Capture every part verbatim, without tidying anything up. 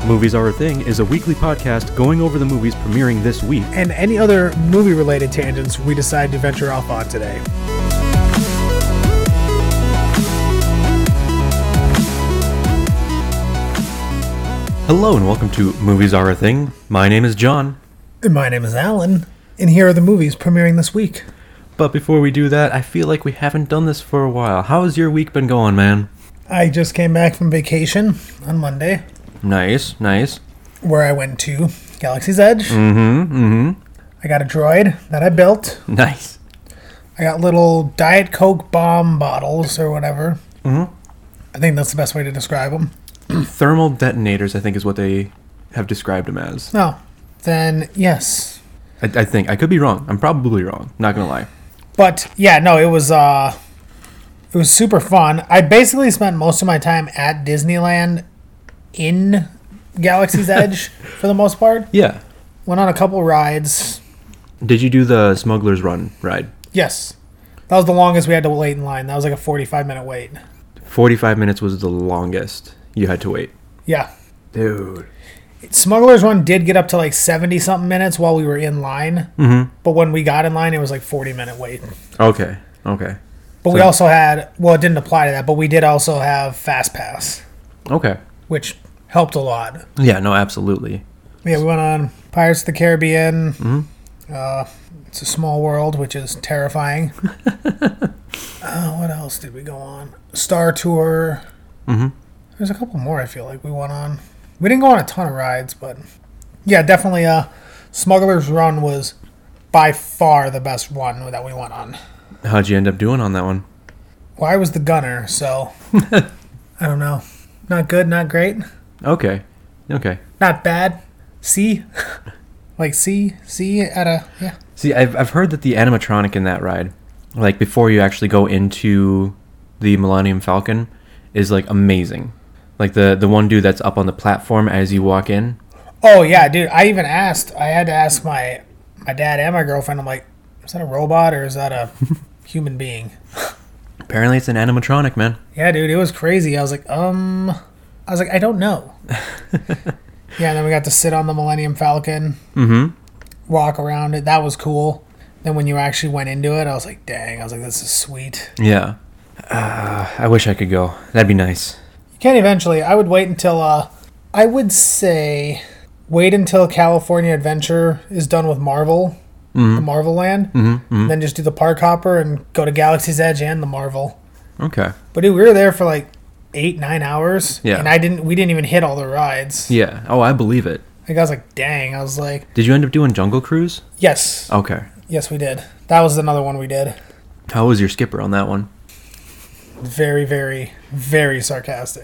Movies Are a Thing is a weekly podcast going over the movies premiering this week. And any other movie-related tangents we decide to venture off on today. Hello and welcome to Movies Are a Thing. My name is John. And my name is Alan. And here are the movies premiering this week. But before we do that, I feel like we haven't done this for a while. How has your week been going, man? I just came back from vacation on Monday. Nice, nice. Where I went to Galaxy's Edge. Mm-hmm, mm-hmm. I got a droid that I built. Nice. I got little Diet Coke bomb bottles or whatever. Mm-hmm. I think that's the best way to describe them. Thermal detonators, I think, is what they have described them as. No. Then, yes. I, I think. I could be wrong. I'm probably wrong. Not gonna lie. But, yeah, no, it was, uh... It was super fun. I basically spent most of my time at Disneyland in Galaxy's Edge for the most part. Yeah. Went on a couple rides. Did you do the Smuggler's Run ride? Yes. That was the longest we had to wait in line. That was like a forty-five minute wait. forty-five minutes was the longest you had to wait. Yeah. Dude. Smuggler's Run did get up to like seventy something minutes while we were in line. Mm-hmm. But when we got in line, it was like forty minute wait. Okay. Okay. But so, we also had, well, it didn't apply to that, but we did also have Fast Pass. Okay. Which helped a lot. Yeah, no, absolutely. Yeah, we went on Pirates of the Caribbean. Mm-hmm. Uh, It's a Small World, which is terrifying. uh, what else did we go on? Star Tour. Mm-hmm. There's a couple more I feel like we went on. We didn't go on a ton of rides, but yeah, definitely uh, Smuggler's Run was by far the best one that we went on. How'd you end up doing on that one? Well, I was the gunner, so I don't know. Not good, not great. Okay. Okay. Not bad. C. Like C. C at a, yeah. See, I've I've heard that the animatronic in that ride, like before you actually go into the Millennium Falcon, is like amazing. Like the, the one dude that's up on the platform as you walk in. Oh, yeah, dude. I even asked. I had to ask my, my dad and my girlfriend. I'm like, is that a robot or is that a human being? Apparently it's an animatronic, man. Yeah, dude, it was crazy. I was like, um, I was like, I don't know. Yeah, and then we got to sit on the Millennium Falcon, Mm-hmm. walk around it. That was cool. Then when you actually went into it, I was like, dang. I was like, this is sweet. Yeah. Uh, I wish I could go. That'd be nice. You can eventually. I would wait until, uh, I would say, wait until California Adventure is done with Marvel. Mm-hmm. The Marvel Land, Mm-hmm. Mm-hmm. then just do the Park Hopper and go to Galaxy's Edge and the Marvel. Okay. But dude, we were there for like eight, nine hours. Yeah. And I didn't. We didn't even hit all the rides. Yeah. Oh, I believe it. Like I was like, dang. I was like, Did you end up doing Jungle Cruise? yes, Okay. yes, we did. That was another one we did. How was your skipper on that one? Very, very, very sarcastic.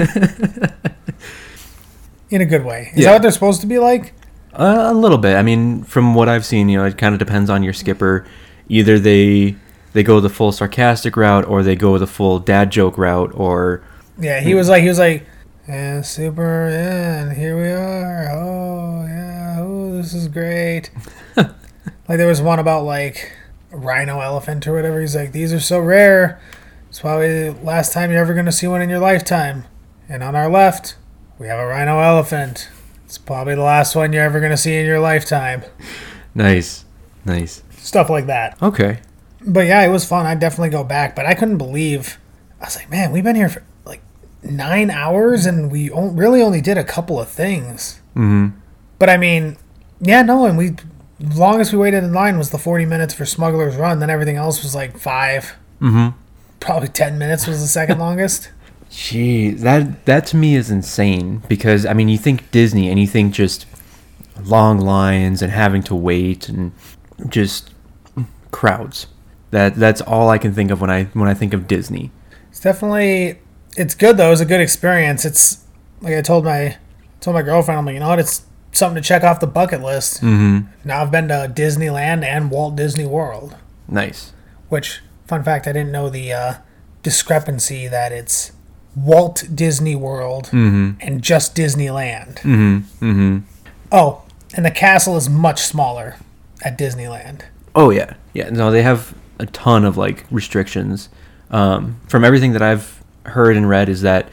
In a good way. Is Yeah. that what they're supposed to be like? Uh, a little bit. I mean, from what I've seen, you know, it kind of depends on your skipper. Either they they go the full sarcastic route, or they go the full dad joke route, or Yeah, he was like, he was like, yeah, super, yeah, and here we are. Oh, yeah, oh, this is great. Like, there was one about, like, a rhino elephant or whatever. He's like, these are so rare. It's probably the last time you're ever going to see one in your lifetime. And on our left, we have a rhino elephant. It's probably the last one you're ever going to see in your lifetime. nice, nice. Stuff like that. Okay. But yeah, it was fun. I'd definitely go back. But I couldn't believe, I was like, man, we've been here for like nine hours and we o- really only did a couple of things. Mm-hmm. But I mean, yeah, no, and we, longest we waited in line was the forty minutes for Smuggler's Run. Then everything else was like five. Mm-hmm. Probably ten minutes was the second longest. Gee, that that to me is insane because I mean, you think Disney and you think just long lines and having to wait and just crowds. That that's all I can think of when I when I think of Disney. It's definitely, it's good though. It was a good experience. It's like I told my told my girlfriend, I'm like, you know what? It's something to check off the bucket list. Mm-hmm. Now I've been to Disneyland and Walt Disney World. Nice. Which, fun fact, I didn't know the uh, discrepancy that it's Walt Disney World Mm-hmm. and just Disneyland. Mm-hmm. Mm-hmm. Oh, and the castle is much smaller at Disneyland. Oh yeah, yeah. No, they have a ton of like restrictions. Um, from everything that I've heard and read, is that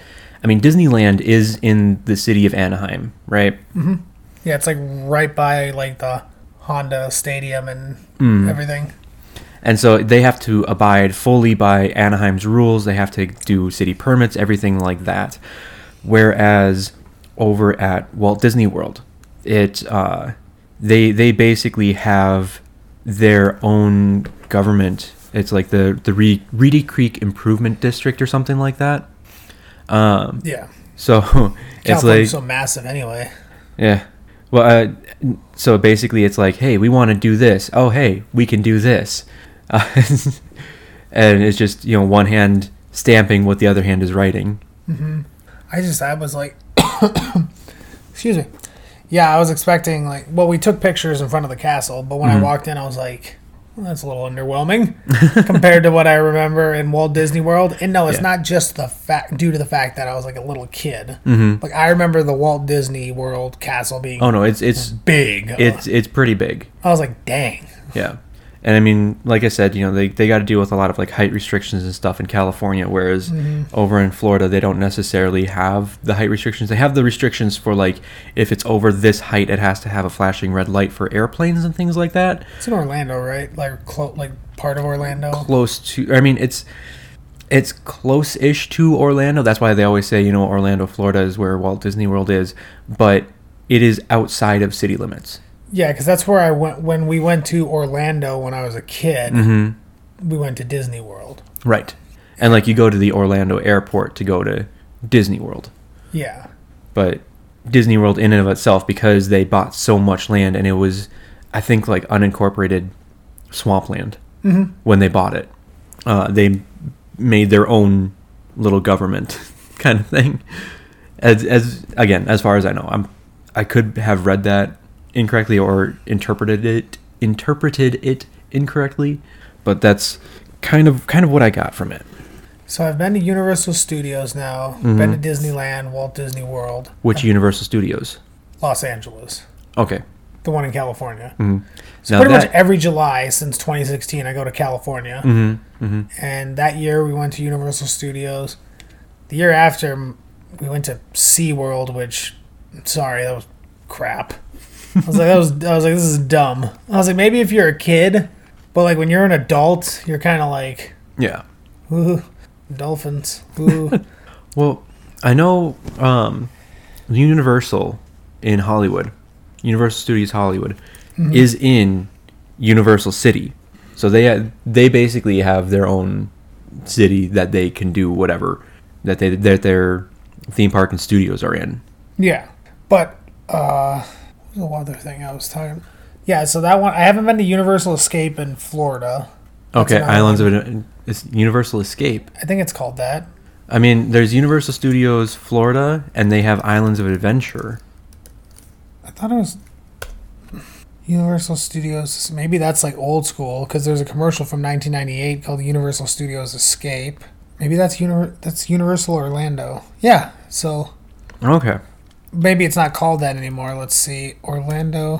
I mean, Disneyland is in the city of Anaheim, right? Mm-hmm. Yeah, it's like right by like the Honda Stadium and Mm. everything. And so they have to abide fully by Anaheim's rules. They have to do city permits, everything like that. Whereas over at Walt Disney World, it uh, they they basically have their own government. It's like the the Re- Reedy Creek Improvement District or something like that. Um, Yeah. so it's California's like so massive anyway. yeah. Well, uh, so basically, it's like, hey, we want to do this. Oh, hey, we can do this. Uh, and it's just, you know, one hand stamping what the other hand is writing. Mm-hmm. I just, I was like, excuse me. Yeah, I was expecting, like, well, we took pictures in front of the castle, but when Mhm. I walked in, I was like, well, that's a little underwhelming compared to what I remember in Walt Disney World. And no, it's Yeah. not just the fact, due to the fact that I was like a little kid. Mm-hmm. Like, I remember the Walt Disney World castle being Oh no, it's it's big. it's it's pretty big. I was like, dang. Yeah. And I mean, like I said, you know, they, they got to deal with a lot of like height restrictions and stuff in California, whereas Mm-hmm. over in Florida, they don't necessarily have the height restrictions. They have the restrictions for like, if it's over this height, it has to have a flashing red light for airplanes and things like that. It's in Orlando, right? Like, clo- like part of Orlando. Close to, I mean, it's, it's close-ish to Orlando. That's why they always say, you know, Orlando, Florida is where Walt Disney World is, but it is outside of city limits. Yeah, because that's where I went when we went to Orlando when I was a kid. Mm-hmm. We went to Disney World. Right. And like you go to the Orlando airport to go to Disney World. Yeah. But Disney World in and of itself, because they bought so much land and it was, I think, like unincorporated swampland Mm-hmm. when they bought it. Uh, they made their own little government kind of thing. As, as again, as far as I know, I'm I could have read that incorrectly or interpreted it interpreted it incorrectly, but that's kind of kind of what I got from it. So I've been to Universal Studios now. Mhm. Been to Disneyland, Walt Disney World. Which Universal Studios? Los Angeles. Okay. The one in California. Mm-hmm. So Now pretty that- much every July since twenty sixteen, I go to California. Mm-hmm. Mm-hmm. And that year we went to Universal Studios. The year after, m- we went to SeaWorld, which, sorry, that was crap. I was like, that was, I was like, this is dumb. I was like, maybe if you're a kid, but like when you're an adult, you're kind of like, Yeah. ooh, dolphins, ooh. Well, I know um, Universal in Hollywood, Universal Studios Hollywood, Mhm. is in Universal City. So they they basically have their own city that they can do whatever that they that their theme park and studios are in. Yeah, but uh, what was the other thing I was talking? Yeah, so that one I haven't been to Universal Escape in Florida. That's Okay, another Islands one. of it's Universal Escape. I think it's called that. I mean, there's Universal Studios Florida, and they have Islands of Adventure. I thought it was Universal Studios. Maybe that's like old school because there's a commercial from nineteen ninety-eight called Universal Studios Escape. Maybe that's Uni- that's Universal Orlando. Yeah, so Okay. maybe it's not called that anymore. Let's see, Orlando.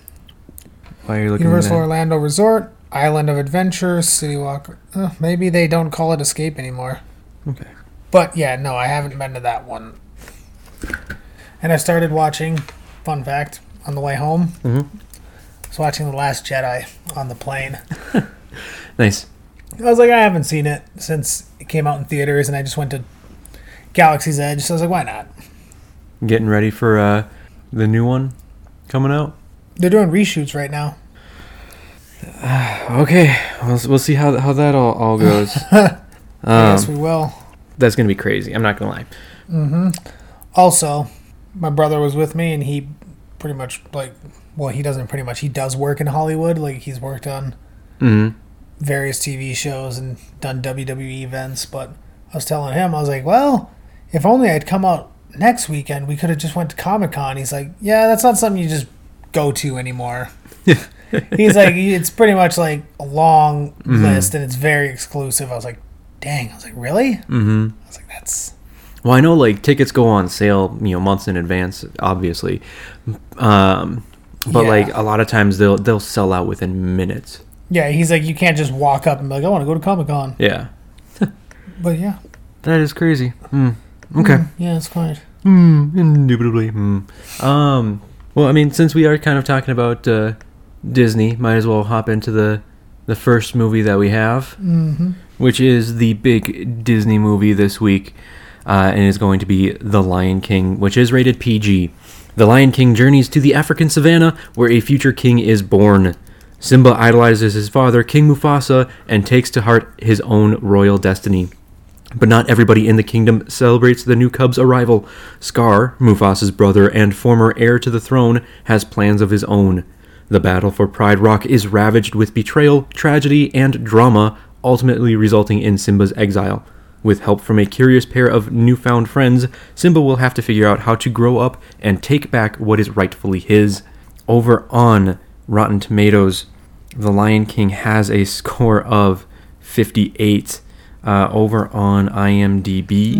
Why are you looking Universal at that? Orlando Resort, Island of Adventure, City Walk. Uh, maybe they don't call it Escape anymore. Okay. But yeah, no, I haven't been to that one. And I started watching, fun fact, on the way home. Mm-hmm. I was watching The Last Jedi on the plane. Nice. I was like, I haven't seen it since it came out in theaters, and I just went to Galaxy's Edge. So I was like, why not? Getting ready for uh, the new one coming out. They're doing reshoots right now. Okay, we'll, we'll see how how that all, all goes. I um, guess we will. that's gonna be crazy. I'm not gonna lie. hmm Also, my brother was with me, and he pretty much like, well, he doesn't pretty much. He does work in Hollywood. Like he's worked on Mm-hmm. various T V shows and done W W E events. But I was telling him, I was like, well, if only I'd come out next weekend, we could have just went to Comic Con. He's like, yeah, that's not something you just go to anymore. He's like, it's pretty much like a long Mhm. list, and it's very exclusive. I was like, dang. I was like, really? Mm-hmm. I was like, that's. Well, I know like tickets go on sale, you know, months in advance, obviously. Um, but Yeah. like a lot of times they'll they'll sell out within minutes. Yeah, he's like, you can't just walk up and be like, I want to go to Comic Con. Yeah, But yeah, that is crazy. Mm. Okay. Mm, yeah, it's fine. Hmm. Indubitably. Hmm. Um. Well, I mean, since we are kind of talking about uh, Disney, might as well hop into the the first movie that we have, Mm-hmm. which is the big Disney movie this week, uh, and is going to be The Lion King, which is rated P G. The Lion King journeys to the African savannah, where a future king is born. Simba idolizes his father, King Mufasa, and takes to heart his own royal destiny. But not everybody in the kingdom celebrates the new cub's arrival. Scar, Mufasa's brother and former heir to the throne, has plans of his own. The battle for Pride Rock is ravaged with betrayal, tragedy, and drama, ultimately resulting in Simba's exile. With help from a curious pair of newfound friends, Simba will have to figure out how to grow up and take back what is rightfully his. Over on Rotten Tomatoes, The Lion King has a score of fifty-eight. Uh, over on IMDb,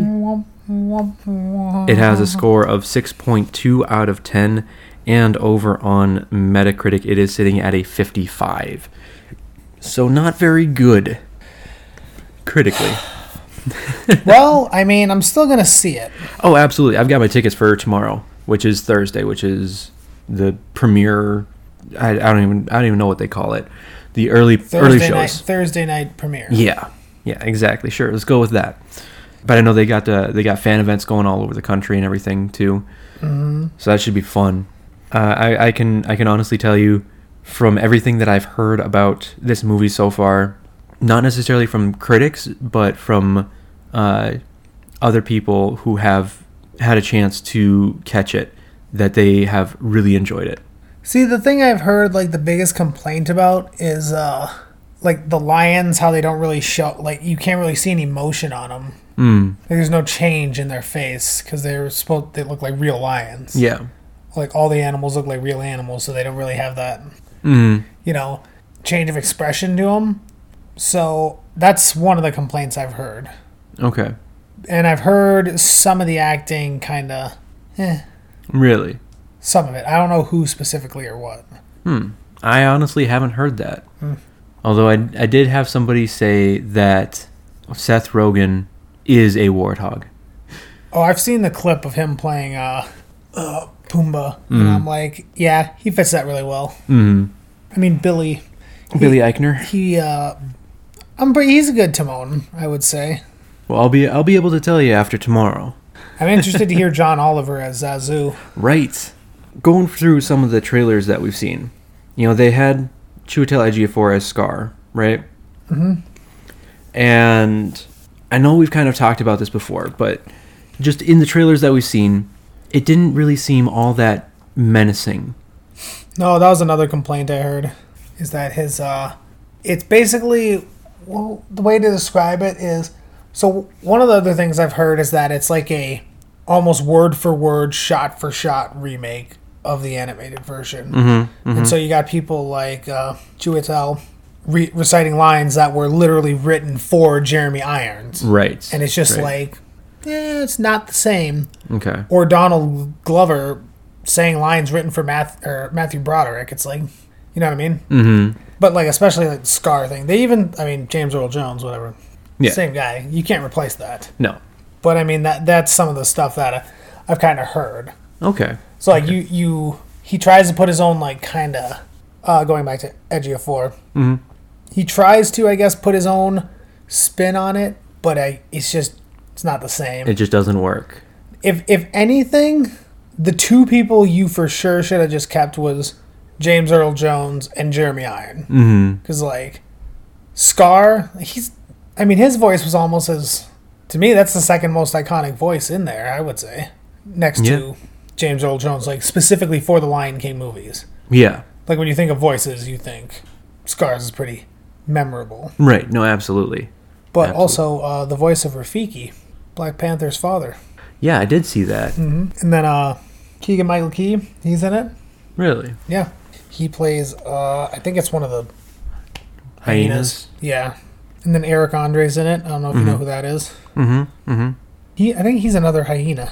it has a score of six point two out of ten. And over on Metacritic, it is sitting at a fifty-five. So not very good, critically. Well, I mean, I'm still gonna see it. Oh, absolutely. I've got my tickets for tomorrow, which is Thursday, which is the premiere. I, I don't even I don't even know what they call it. The early Thursday early night, shows. Thursday night premiere. Yeah, yeah, exactly. Sure, let's go with that. But I know they got uh, they got fan events going all over the country and everything too. Mm-hmm. So that should be fun. Uh, I, I can I can honestly tell you, from everything that I've heard about this movie so far, not necessarily from critics, but from uh, other people who have had a chance to catch it, that they have really enjoyed it. See, the thing I've heard, like, the biggest complaint about is, uh, like, the lions, how they don't really show, like, you can't really see any emotion on them. Mm. Like, there's no change in their face, because they're supposed, they look like real lions. Yeah. Like, all the animals look like real animals, so they don't really have that, Mm. you know, change of expression to them. So, that's one of the complaints I've heard. Okay. And I've heard some of the acting kind of, eh, Really? some of it. I don't know who specifically or what. Hmm. I honestly haven't heard that. Hmm. Although I, I did have somebody say that Seth Rogen is a warthog. Oh, I've seen the clip of him playing uh, uh, Pumbaa, Mm. and I'm like, yeah, he fits that really well. Mm. I mean, Billy. he- Billy Eichner. He, uh, I'm pretty, he's a good Timon, I would say. Well, I'll be I'll be able to tell you after tomorrow. I'm interested to hear John Oliver as Zazu. Right. Going through some of the trailers that we've seen, you know, they had Chiwetel Ejiofor as Scar, right? Mm-hmm. And I know we've kind of talked about this before, but just in the trailers that we've seen, it didn't really seem all that menacing. No, that was another complaint I heard. Is that his, uh, it's basically, well, the way to describe it is, so one of the other things I've heard is that it's like a almost word for word, shot for shot remake of the animated version. Mm-hmm, mm-hmm. And so you got people like uh, Chiwetel re- reciting lines that were literally written for Jeremy Irons. Right. And it's just right. like, eh, it's not the same. Okay. Or Donald Glover saying lines written for Math- or Matthew Broderick. It's like, you know what I mean? Mm-hmm. But like, especially like the Scar thing. They even, I mean, James Earl Jones, whatever. Yeah. Same guy. You can't replace that. No. But I mean, that that's some of the stuff that I, I've kind of heard. Okay. So like you, you, he tries to put his own like kind of, uh, going back to Ejiofor. Mm-hmm. He tries to, I guess, put his own spin on it, but I, it's just, it's not the same. It just doesn't work. If if anything, the two people you for sure should have just kept was James Earl Jones and Jeremy Iron. Mm-hmm. Because like Scar, he's, I mean, his voice was almost as, to me, that's the second most iconic voice in there, I would say, next Yeah. to James Earl Jones, like specifically for the Lion King movies. Yeah. Like when you think of voices, you think Scar's is pretty memorable. Right. No, absolutely. But Absolutely. also uh, the voice of Rafiki, Black Panther's father. Yeah, I did see that. hmm And then uh, Keegan Michael Key, he's in it. Really? Yeah. He plays, uh, I think it's one of the Hyenas? Yeah. And then Eric Andre's in it. I don't know if you know who that is. Mm-hmm. Mm-hmm. He, I think he's another hyena.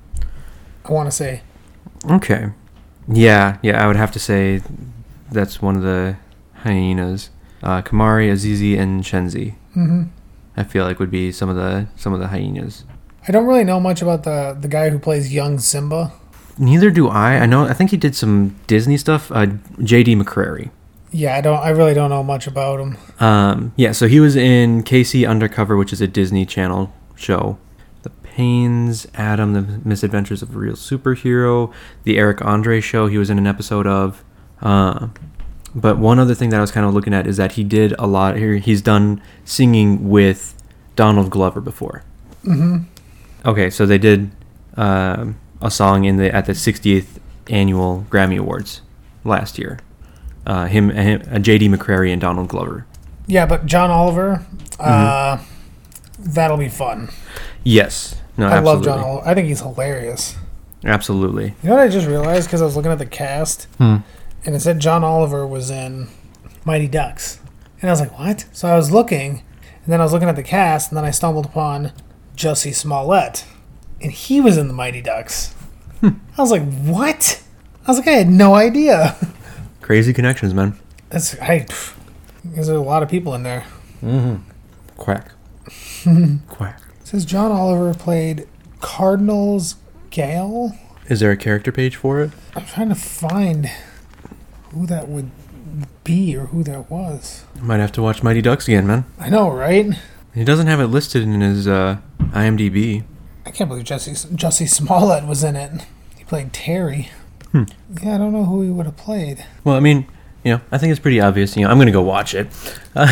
I want to say. Okay. Yeah, yeah, I would have to say that's one of the hyenas. Uh, Kamari, Azizi, and Shenzi. hmm I feel like would be some of the some of the hyenas. I don't really know much about the the guy who plays young Simba. Neither do I. I know. I think he did some Disney stuff. Uh, J D McCrary. Yeah, I don't. I really don't know much about him. Um, yeah, so he was in K C Undercover, which is a Disney Channel show. The Pains, Adam, The Misadventures of a Real Superhero, The Eric Andre Show, he was in an episode of. Uh, but one other thing that I was kind of looking at is that he did a lot here. He's done singing with Donald Glover before. Mm-hmm. Okay, so they did uh, a song in the at the sixtieth annual Grammy Awards last year. Uh, him, him uh, J D McCrary and Donald Glover. Yeah, but John Oliver, uh, mm-hmm. that'll be fun. Yes. No, I absolutely. love John Oliver. I think he's hilarious. Absolutely. You know what I just realized? Because I was looking at the cast, hmm. and it said John Oliver was in Mighty Ducks. And I was like, what? So I was looking, and then I was looking at the cast, and then I stumbled upon Jussie Smollett. And he was in the Mighty Ducks. I was like, what? I was like, I had no idea. Crazy connections, man. That's I. There's a lot of people in there. Mm-hmm. Quack. Quack. It says John Oliver played Cardinals Gale. Is there a character page for it? I'm trying to find who that would be or who that was. Might have to watch Mighty Ducks again, man. I know, right? He doesn't have it listed in his uh, IMDb. I can't believe Jussie Jussie Smollett was in it. He played Terry. Hmm. Yeah, I don't know who he would have played. Well, I mean, you know, I think it's pretty obvious. You know, I'm gonna go watch it. Uh,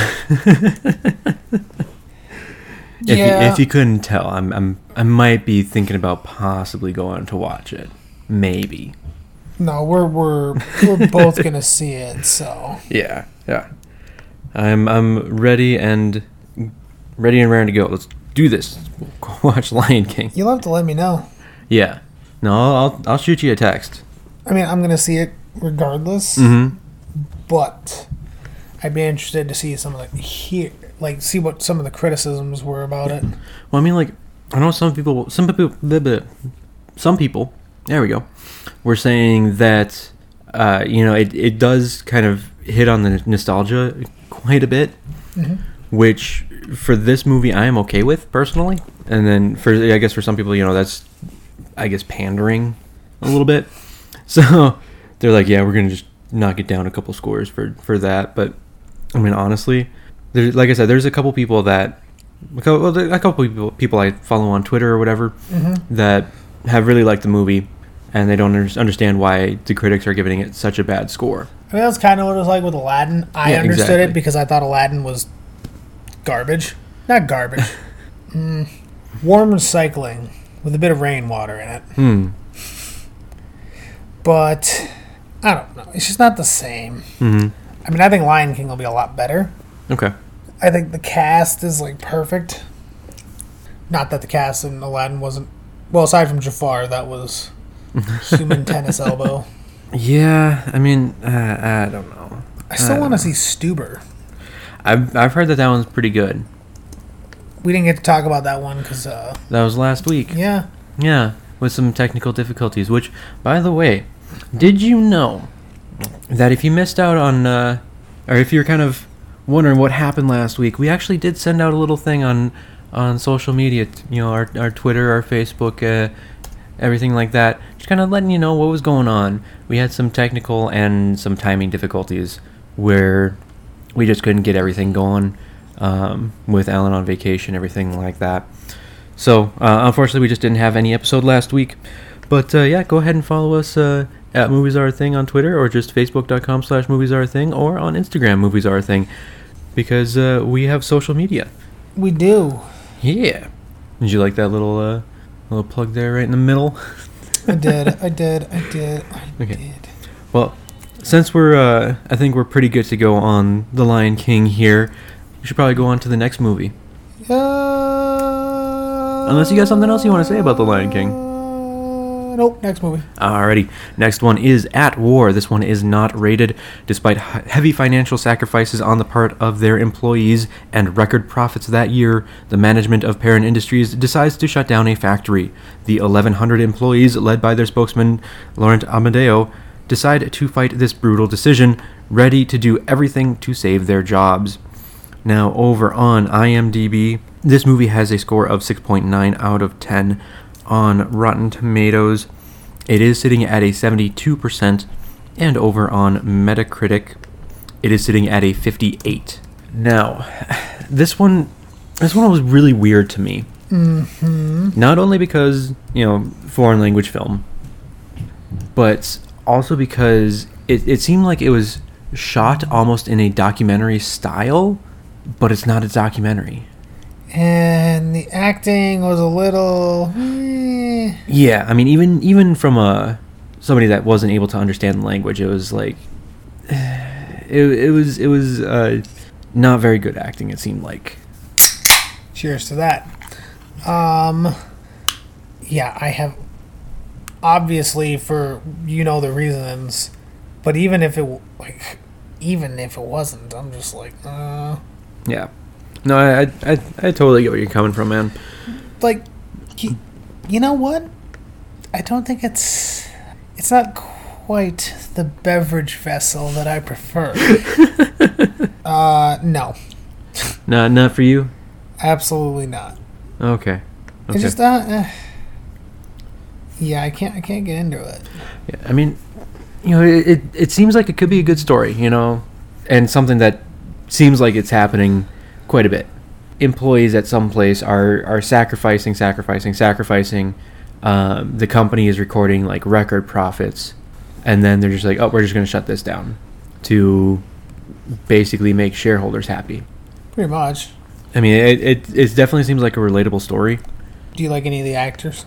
if yeah. you, if you couldn't tell, I'm I'm I might be thinking about possibly going to watch it. Maybe. No, we're we're we're both gonna see it. So. Yeah, yeah. I'm I'm ready and ready and raring to go. Let's do this. We'll go watch Lion King. You'll have to let me know. Yeah. No, I'll I'll shoot you a text. I mean, I'm going to see it regardless, Mm-hmm. but I'd be interested to see some of the here, like see what some of the criticisms were about it. Well, I mean, like, I know some people, some people, bleh, bleh, some people, there we go, were saying that, uh, you know, it, it does kind of hit on the nostalgia quite a bit, Mm-hmm. which for this movie I am okay with personally, and then for I guess for some people, you know, that's I guess pandering a little bit. So they're like, yeah, we're gonna just knock it down a couple scores for, for that. But I mean, honestly, there's like I said, there's a couple people that, a couple, well, a couple people people I follow on Twitter or whatever Mm-hmm. that have really liked the movie, and they don't under- understand why the critics are giving it such a bad score. I mean, that's kind of what it was like with Aladdin. I Yeah, understood exactly. it because I thought Aladdin was garbage. Not garbage. mm, warm recycling with a bit of rainwater in it. Hmm. But I don't know. It's just not the same. Mm-hmm. I mean, I think Lion King will be a lot better. Okay. I think the cast is like perfect. Not that the cast in Aladdin wasn't. Well, aside from Jafar, that was human tennis elbow. Yeah, I mean, uh, I don't know. I still I want to don't see Stuber. I've I've heard that that one's pretty good. We didn't get to talk about that one because, uh, That was last week. yeah. Yeah, with some technical difficulties. Which, by the way, did you know that if you missed out on, uh, or if you're kind of wondering what happened last week, we actually did send out a little thing on on social media. t- You know, our our Twitter, our Facebook, uh, everything like that. Just kind of letting you know what was going on. We had some technical and some timing difficulties where we just couldn't get everything going um, with Alan on vacation, everything like that. So, uh, unfortunately, we just didn't have any episode last week. But, uh, yeah, go ahead and follow us uh, at Movies Are a Thing on Twitter, or just facebook.com slash Movies Are a Thing, or on Instagram, Movies Are a Thing, because uh, we have social media. We do. Yeah. Did you like that little uh, little plug there right in the middle? I did. I did. I did. I Okay. did. Well, since we're, uh, I think we're pretty good to go on The Lion King here, we should probably go on to the next movie. Uh, Unless you got something else you want to say about The Lion King. Uh, nope. Next movie. Alrighty, next one is At War. This one is not rated. Despite he- heavy financial sacrifices on the part of their employees and record profits that year, the management of Perrin Industries decides to shut down a factory. The eleven hundred employees, led by their spokesman, Laurent Amadeo, decide to fight this brutal decision, ready to do everything to save their jobs. Now, over on IMDb, This movie has a score of six point nine out of ten on Rotten Tomatoes. It is sitting at a seventy-two percent, and over on Metacritic, it is sitting at a fifty-eight. Now, this one, this one was really weird to me. Mm-hmm. Not only because, you know, foreign language film, but also because it, it seemed like it was shot almost in a documentary style, but it's not a documentary. And the acting was a little... Eh. Yeah, I mean, even even from a somebody that wasn't able to understand the language, it was like it, it was it was uh, not very good acting. It seemed like. Cheers to that. Um, yeah, I have obviously for you know the reasons, but even if it like even if it wasn't, I'm just like, uh, yeah. No, I, I I totally get where you're coming from, man. Like, you, you know what? I don't think it's it's not quite the beverage vessel that I prefer. uh, no, Not not for you. absolutely not. Okay. Okay. It's just uh, uh, yeah, I can't I can't get into it. Yeah, I mean, you know, it, it it seems like it could be a good story, you know, and something that seems like it's happening quite a bit. Employees at some place are are sacrificing, sacrificing, sacrificing. Um, the company is recording like record profits, and then they're just like, oh, we're just going to shut this down to basically make shareholders happy. Pretty much. I mean, it it, it definitely seems like a relatable story. Do you like any of the actors?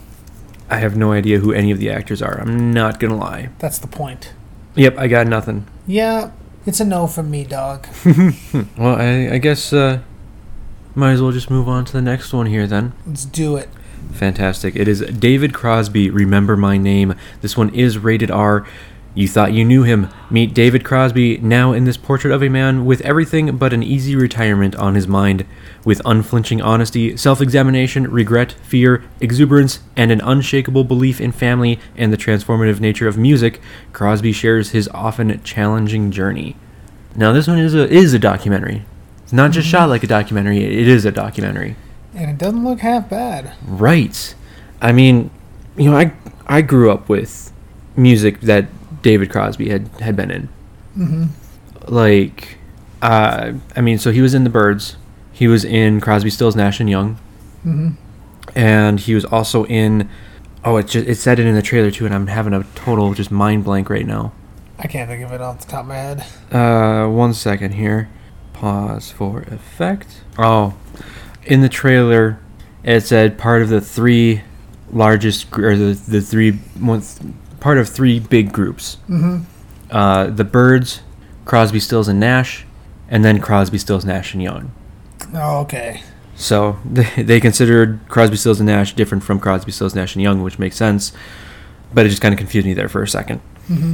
I have no idea who any of the actors are. I'm not going to lie. That's the point. Yep, I got nothing. Yeah, it's a no from me, dog. Well, I, I guess uh, might as well just move on to the next one here then. Let's do it. Fantastic. It is David Crosby, Remember My Name. This one is rated R. You thought you knew him. Meet David Crosby, now in this portrait of a man with everything but an easy retirement on his mind. With unflinching honesty, self-examination, regret, fear, exuberance, and an unshakable belief in family and the transformative nature of music, Crosby shares his often challenging journey. Now, this one is a is a documentary. It's not just shot like a documentary, it is a documentary. And it doesn't look half bad. Right. I mean, you know, I I grew up with music that David Crosby had, had been in. Mm-hmm. Like, uh, I mean, so he was in The Byrds. He was in Crosby, Stills, Nash and Young. Mm-hmm. And he was also in, oh, it just it said it in the trailer too, and I'm having a total just mind blank right now. I can't think of it off the top of my head. Uh, one second here. Pause for effect. Oh, in the trailer, it said part of the three largest, gr- or the the three one, part of three big groups. Mm-hmm. Uh, the Byrds, Crosby, Stills, and Nash, and then Crosby, Stills, Nash and Young. Oh, okay. So they, they considered Crosby, Stills, and Nash different from Crosby, Stills, Nash and Young, which makes sense. But it just kind of confused me there for a second. Mm-hmm.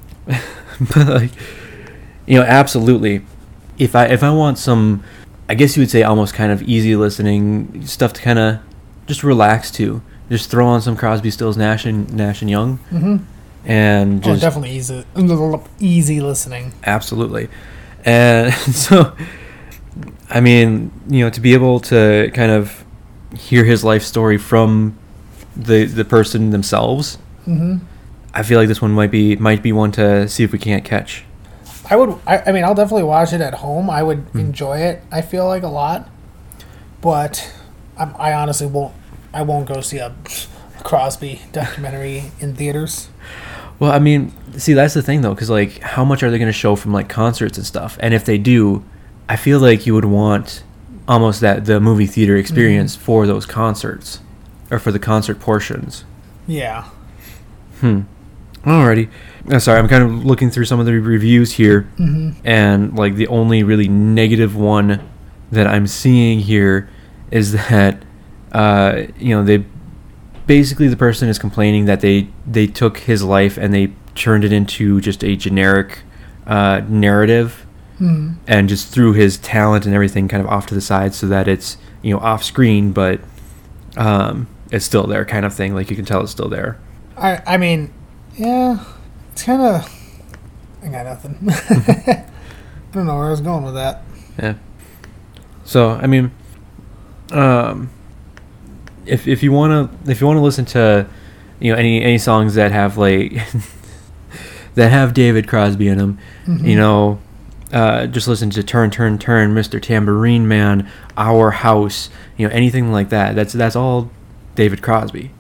But like, you know, absolutely. If I if I want some, I guess you would say almost kind of easy listening stuff to kind of just relax to, just throw on some Crosby, Stills, Nash and Nash and Young, Mm-hmm. and just Oh, definitely easy, easy listening. absolutely. And so, I mean, you know, to be able to kind of hear his life story from the the person themselves, Mm-hmm. I feel like this one might be might be one to see if we can't catch. I would. I, I mean, I'll definitely watch it at home. I would Mm. enjoy it. I feel like a lot, but I, I honestly won't. I won't go see a Crosby documentary in theaters. Well, I mean, see, that's the thing though, because like, how much are they going to show from like concerts and stuff? And if they do, I feel like you would want almost that the movie theater experience Mhm. for those concerts, or for the concert portions. Yeah. Hmm. Alrighty. Uh, sorry, I'm kind of looking through some of the reviews here, Mm-hmm. and like the only really negative one that I'm seeing here is that uh, you know, they basically the person is complaining that they they took his life and they turned it into just a generic uh, narrative, Mm-hmm. and just threw his talent and everything kind of off to the side so that it's, you know, off screen, but um, it's still there, kind of thing. Like, you can tell it's still there. I. I mean, yeah. It's kind of. I got nothing. I don't know where I was going with that. Yeah. So, I mean, um, if if you wanna if you wanna listen to, you know, any any songs that have like that have David Crosby in them, mm-hmm. you know, uh, just listen to Turn Turn Turn, Mister Tambourine Man, Our House, you know, anything like that. That's that's all David Crosby.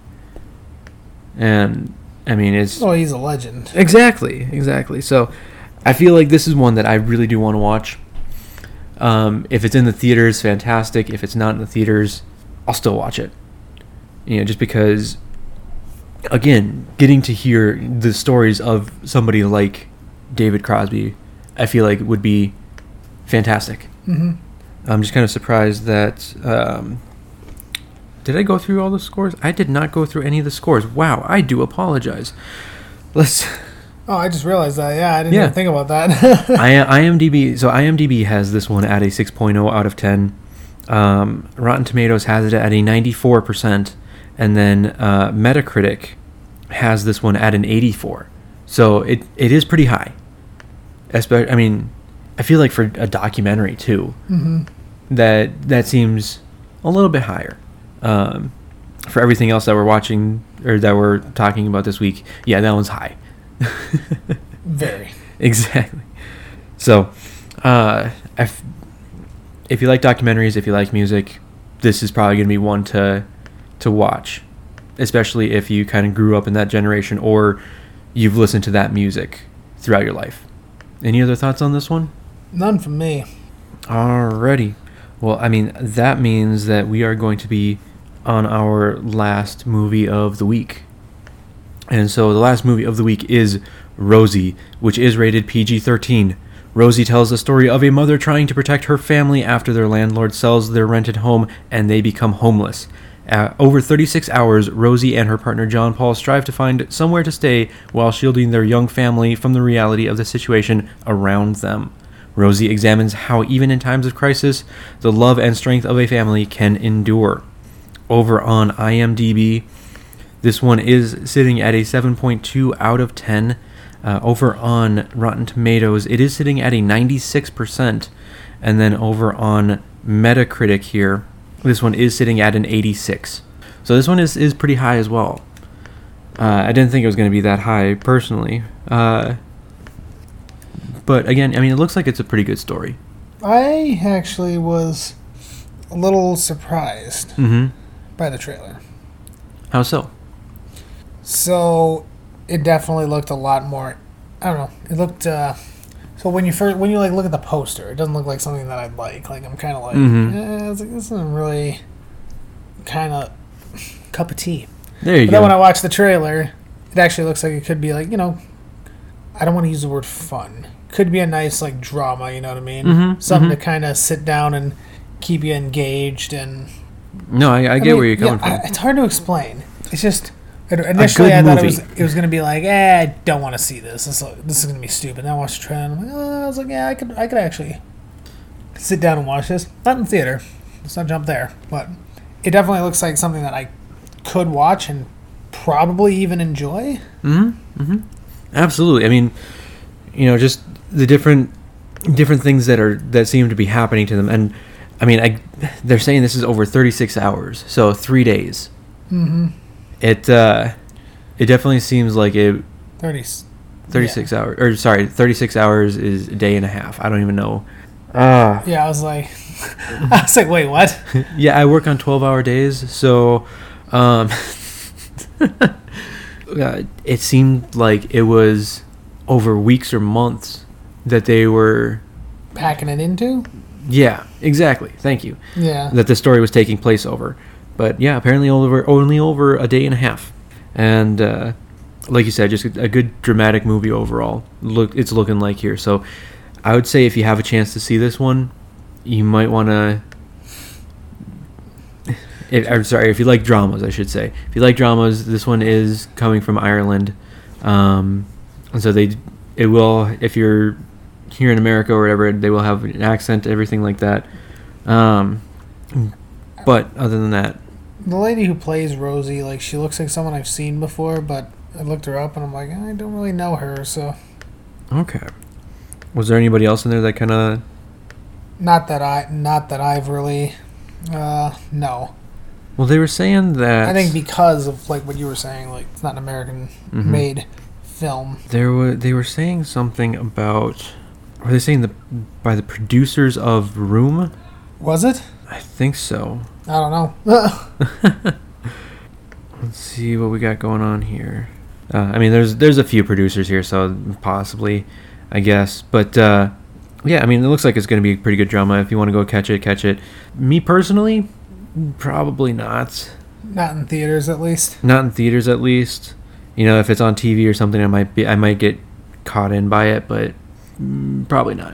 And I mean, it's oh, he's a legend. Exactly, exactly. So I feel like this is one that I really do want to watch. Um, if it's in the theaters, fantastic. If it's not in the theaters, I'll still watch it. You know, just because, again, getting to hear the stories of somebody like David Crosby, I feel like would be fantastic. Mm-hmm. I'm just kind of surprised that. Um, did I go through all the scores? I did not go through any of the scores. Wow, I do apologize. Let's. Oh, I just realized that. Yeah, I didn't yeah. even think about that. I, IMDb. So IMDb has this one at a six point oh out of ten. Um, Rotten Tomatoes has it at a ninety-four percent. And then uh, Metacritic has this one at an eighty-four. So it, it is pretty high. Espe- I mean, I feel like for a documentary, too, mm-hmm. that that seems a little bit higher. Um, for everything else that we're watching, or that we're talking about this week, yeah, that one's high. Very. Exactly. So, uh, if, if you like documentaries, if you like music, this is probably going to be one to to watch, especially if you kind of grew up in that generation or you've listened to that music throughout your life. Any other thoughts on this one? None from me. Alrighty. Well, I mean, that means that we are going to be on our last movie of the week. And so the last movie of the week is Rosie, which is rated P G thirteen. Rosie tells the story of a mother trying to protect her family after their landlord sells their rented home and they become homeless. Uh, over thirty-six hours, Rosie and her partner John Paul strive to find somewhere to stay while shielding their young family from the reality of the situation around them. Rosie examines how even in times of crisis, the love and strength of a family can endure. Over on IMDb, this one is sitting at a seven point two out of ten. Uh, over on Rotten Tomatoes, it is sitting at a ninety-six percent. And then over on Metacritic here, this one is sitting at an eighty-six. So this one is, is pretty high as well. Uh, I didn't think it was going to be that high, personally. Uh, but again, I mean, it looks like it's a pretty good story. I actually was a little surprised mm-hmm. by the trailer. How so? So, it definitely looked a lot more. I don't know. It looked. Uh, so when you first when you like look at the poster, it doesn't look like something that I'd like. Like I'm kind of like, mm-hmm. eh, I was like, this isn't really kind of cup of tea. There you but go. Then when I watch the trailer, it actually looks like it could be like, you know, I don't want to use the word fun. Could be a nice like drama. You know what I mean? Mm-hmm. Something mm-hmm. to kind of sit down and keep you engaged and. No, I, I get I mean, where you're coming yeah, from. I, it's hard to explain. It's just. Initially, I thought movie. it was it was gonna be like, eh, I don't want to see this. This this is gonna be stupid. And I watched the trailer. And I'm like, oh, I was like, yeah, I could I could actually sit down and watch this. Not in theater. Let's not jump there. But it definitely looks like something that I could watch and probably even enjoy. Mm-hmm. Mm-hmm. Absolutely. I mean, you know, just the different different things that are that seem to be happening to them, and I mean, I they're saying this is over thirty-six hours, so three days. Mm-hmm. It uh, it definitely seems like it. Thirty. Thirty-six yeah. hours, or sorry, thirty-six hours is a day and a half. I don't even know. Ah. Uh, yeah, I was like, I was like, wait, what? Yeah, I work on twelve-hour days, so, um, uh, it seemed like it was over weeks or months that they were packing it into. Yeah, exactly. Thank you. Yeah. That the story was taking place over. But yeah, apparently over only over a day and a half, and uh, like you said, just a good dramatic movie overall. Look, it's looking like here. So, I would say if you have a chance to see this one, you might want to. I'm sorry, if you like dramas, I should say. If you like dramas, this one is coming from Ireland, um, and so they it will if you're here in America or whatever, they will have an accent, everything like that. Um, but other than that. The lady who plays Rosie, like, she looks like someone I've seen before, but I looked her up and I'm like, I don't really know her, so. Okay. Was there anybody else in there that kind of? Not that I, not that I've really Uh, no. Well, they were saying that I think because of like what you were saying, like it's not an American-made mm-hmm. film. There were they were saying something about. Were they saying the by the producers of Room? Was it? I think so. I don't know. Let's see what we got going on here. Uh, I mean, there's there's a few producers here, so possibly, I guess. But uh, yeah, I mean, it looks like it's going to be a pretty good drama. If you want to go catch it, catch it. Me personally, probably not. Not in theaters, at least. Not in theaters, at least. You know, if it's on T V or something, I might be I might get caught in by it, but mm, probably not.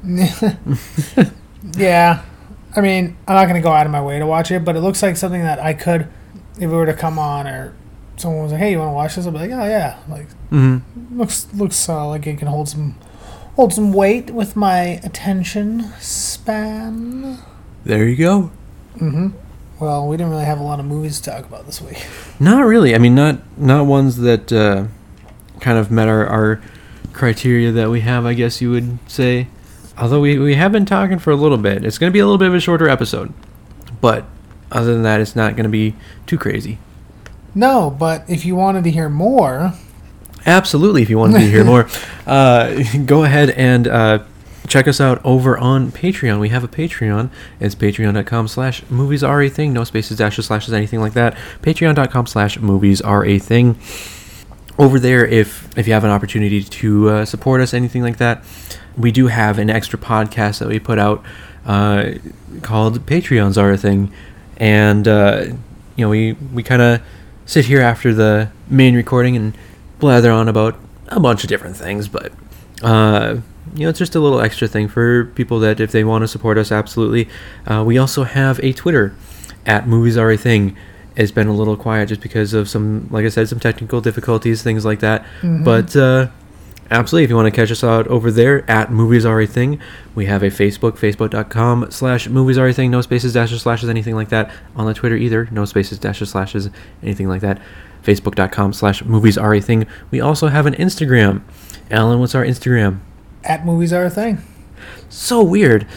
Yeah, I mean, I'm not going to go out of my way to watch it, but it looks like something that I could, if it were to come on or someone was like, "Hey, you want to watch this?" I'll be like, "Oh yeah," like mm-hmm. looks looks uh, like it can hold some hold some weight with my attention span. There you go. Mm-hmm. Well, we didn't really have a lot of movies to talk about this week. Not really. I mean, not not ones that uh, kind of met our, our criteria that we have, I guess you would say. Although we, we have been talking for a little bit. It's going to be a little bit of a shorter episode. But other than that, it's not going to be too crazy. No, but if you wanted to hear more... Absolutely, if you wanted to hear more. Uh, go ahead and uh, check us out over on Patreon. We have a Patreon. It's patreon.com slash movies are a thing. No spaces, dashes, slashes, anything like that. Patreon.com slash movies are a thing. Over there, if, if you have an opportunity to uh, support us, anything like that, we do have an extra podcast that we put out uh, called Patreons Are a Thing. And, uh, you know, we, we kind of sit here after the main recording and blather on about a bunch of different things. But, uh, you know, it's just a little extra thing for people that if they want to support us, absolutely. Uh, we also have a Twitter at Movies Are a Thing. It's been a little quiet just because of some, like I said, some technical difficulties, things like that. Mm-hmm. But, uh... absolutely, if you want to catch us out over there at Movies Are a Thing, we have a Facebook, facebook.com slash Movies Are a Thing, no spaces, dashes, slashes, anything like that. On the Twitter either, no spaces, dashes, slashes, anything like that. Facebook.com slash Movies Are a Thing. We also have an Instagram. Alan, what's our Instagram? At Movies Are a Thing. So weird.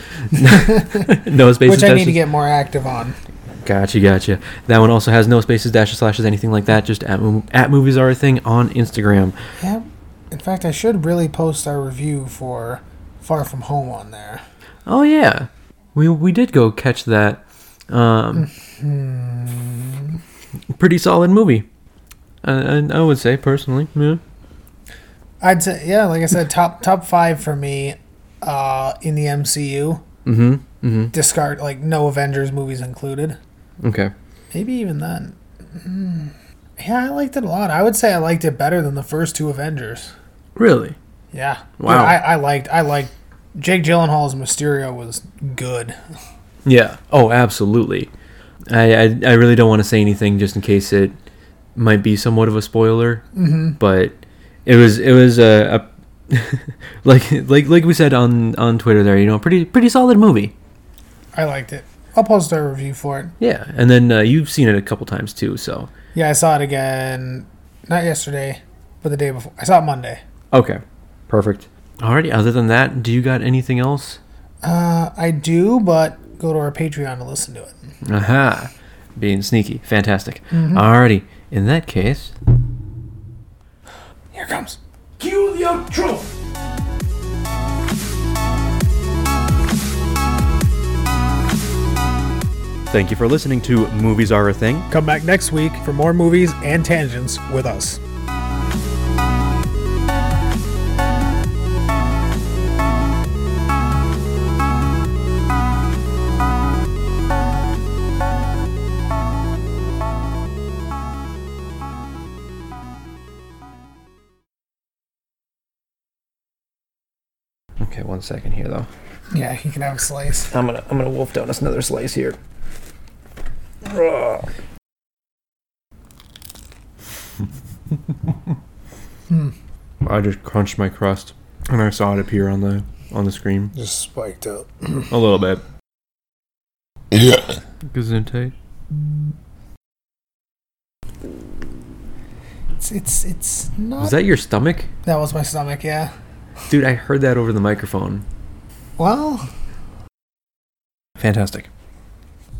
No spaces, which I dashes. need to get more active on. Gotcha, gotcha. That one also has no spaces, dashes, slashes, anything like that. Just at, at Movies Are a Thing on Instagram. Yep. In fact, I should really post our review for Far From Home on there. Oh, yeah. We we did go catch that. Um, mm-hmm. Pretty solid movie. I, I would say, personally. Yeah. I'd say, yeah, like I said, top top five for me uh, in the M C U. Mm-hmm. Mm-hmm. Discard, like, no Avengers movies included. Okay. Maybe even then. Mm. Yeah, I liked it a lot. I would say I liked it better than the first two Avengers. Really? Yeah. Wow. I, I liked I liked Jake Gyllenhaal's Mysterio was good. Yeah. Oh, absolutely. I I, I really don't want to say anything just in case it might be somewhat of a spoiler. Mm-hmm. But it was it was a, a like like like we said on, on Twitter there, you know, pretty pretty solid movie. I liked it. I'll post a review for it. Yeah, and then uh, you've seen it a couple times too, so. Yeah, I saw it again, not yesterday, but the day before. I saw it Monday. Okay, perfect. Alrighty, other than that, do you got anything else? Uh, I do, but go to our Patreon to listen to it. Aha, being sneaky. Fantastic. Mm-hmm. Alrighty, in that case. Here it comes. Cue the outro! Thank you for listening to Movies Are a Thing. Come back next week for more movies and tangents with us. Okay, one second here though. Yeah, you can have a slice. I'm gonna I'm gonna wolf down us another slice here. hmm. I just crunched my crust and I saw it appear on the on the screen. Just spiked up. A little bit. Yeah. Gesundheit. It's it's it's not. Was that your stomach? That was my stomach. Yeah. Dude, I heard that over the microphone. Well. Fantastic.